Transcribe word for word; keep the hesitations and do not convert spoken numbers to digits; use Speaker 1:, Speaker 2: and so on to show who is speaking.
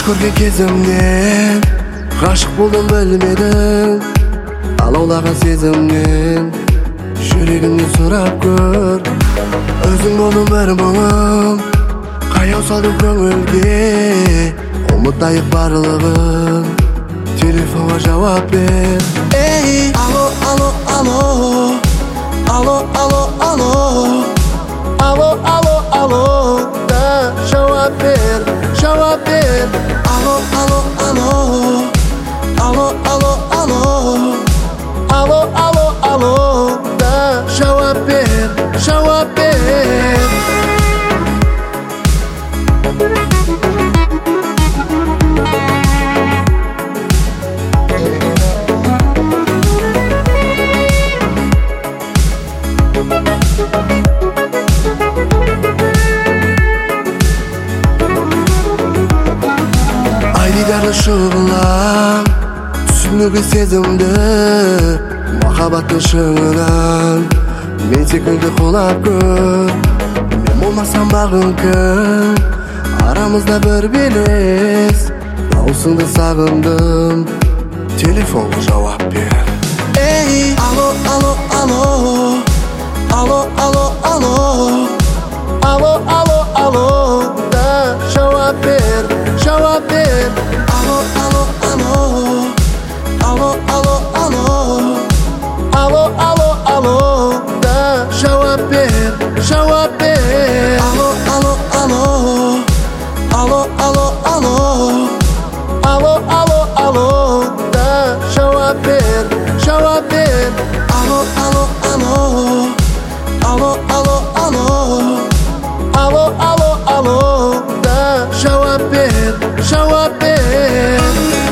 Speaker 1: көрген кезімнен ғашық болдым білмедім, алаулаған сезімнен жүрегімнен сұрап көр. Өзің болдың бір мұңым, қаяу салдың көңілге, ұмытайық барлығын, телефонға жауап бер. Эй, алло, алло, алло, алло, алло, алло, алло, алло, алло, да жауап бер, жауап бер. Алло, алло, алло, алло, алло, алло, алло, алло, алло, да жауап бер, жауап бер. Айдидарлы шұғылам, түсінігі сезімді, махаббаттың шыңынан мен секілді құлап көр. Мен болмасам бағың кім, арамызда бір белес, даусыңды сағындым, телефонға жауап бер. Эй, алло, алло, алло, алло, алло, алло, алло, алло, алло, да жауап бер, жауап бер. Алло, алло, алло, алло, алло, алло, алло, алло, алло, да жауап бер, жауап бер. Алло, алло, алло, алло, алло, алло, алло, алло, алло, да жауап бер, жауап бер. Алло, алло, алло, алло, алло, алло, алло, алло, алло, да жауап бер, жауап бер.